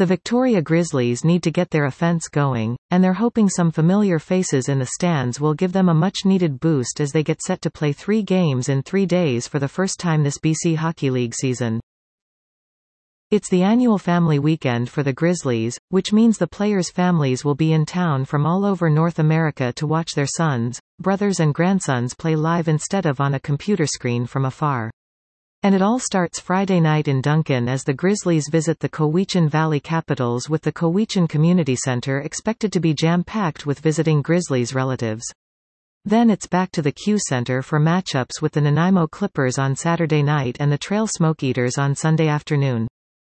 The Victoria Grizzlies need to get their offense going, and they're hoping some familiar faces in the stands will give them a much-needed boost as they get set to play 3 games in 3 days for the first time this BC Hockey League season. It's the annual family weekend for the Grizzlies, which means the players' families will be in town from all over North America to watch their sons, brothers and grandsons play live instead of on a computer screen from afar. And it all starts Friday night in Duncan as the Grizzlies visit the Cowichan Valley Capitals, with the Cowichan Community Center expected to be jam-packed with visiting Grizzlies relatives. Then it's back to the Q Center for matchups with the Nanaimo Clippers on Saturday night and the Trail Smoke Eaters on Sunday afternoon.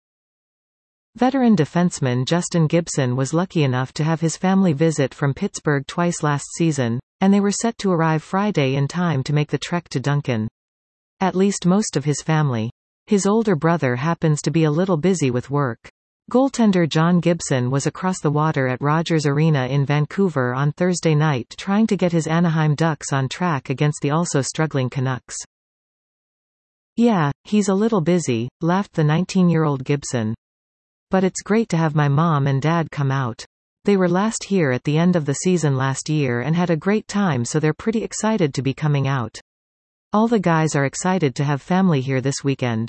Veteran defenseman Justin Gibson was lucky enough to have his family visit from Pittsburgh twice last season, and they were set to arrive Friday in time to make the trek to Duncan. At least most of his family. His older brother happens to be a little busy with work. Goaltender John Gibson was across the water at Rogers Arena in Vancouver on Thursday night trying to get his Anaheim Ducks on track against the also struggling Canucks. "Yeah, he's a little busy," laughed the 19-year-old Gibson. "But it's great to have my mom and dad come out. They were last here at the end of the season last year and had a great time, so they're pretty excited to be coming out. All the guys are excited to have family here this weekend."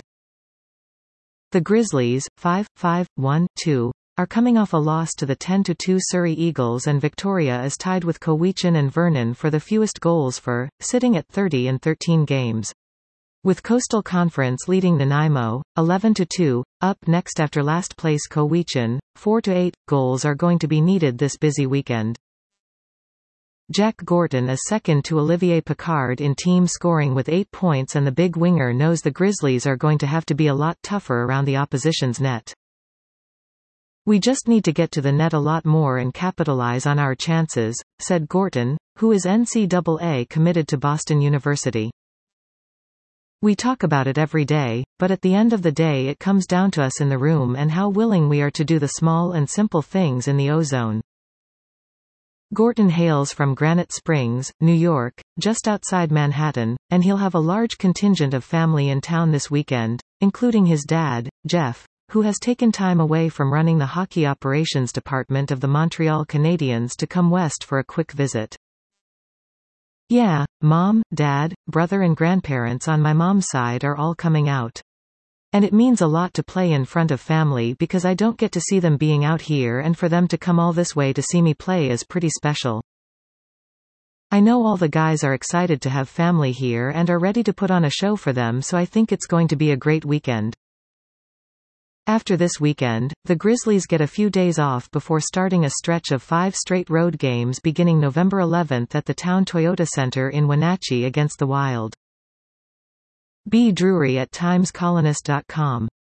The Grizzlies, 5-5-1-2, are coming off a loss to the 10-2 Surrey Eagles, and Victoria is tied with Cowichan and Vernon for the fewest goals for, sitting at 30 in 13 games. With Coastal Conference leading Nanaimo, 11-2, up next after last place Cowichan, 4-8 goals are going to be needed this busy weekend. Jack Gorton is second to Olivier Picard in team scoring with 8 points, and the big winger knows the Grizzlies are going to have to be a lot tougher around the opposition's net. "We just need to get to the net a lot more and capitalize on our chances," said Gorton, who is NCAA committed to Boston University. "We talk about it every day, but at the end of the day it comes down to us in the room and how willing we are to do the small and simple things in the O-zone." Gorton hails from Granite Springs, New York, just outside Manhattan, and he'll have a large contingent of family in town this weekend, including his dad, Jeff, who has taken time away from running the hockey operations department of the Montreal Canadiens to come west for a quick visit. "Yeah, mom, dad, brother and grandparents on my mom's side are all coming out. And it means a lot to play in front of family because I don't get to see them being out here, and for them to come all this way to see me play is pretty special. I know all the guys are excited to have family here and are ready to put on a show for them, so I think it's going to be a great weekend." After this weekend, the Grizzlies get a few days off before starting a stretch of 5 straight road games beginning November 11th at the Town Toyota Center in Wenatchee against the Wild. B. Drury at TimesColonist.com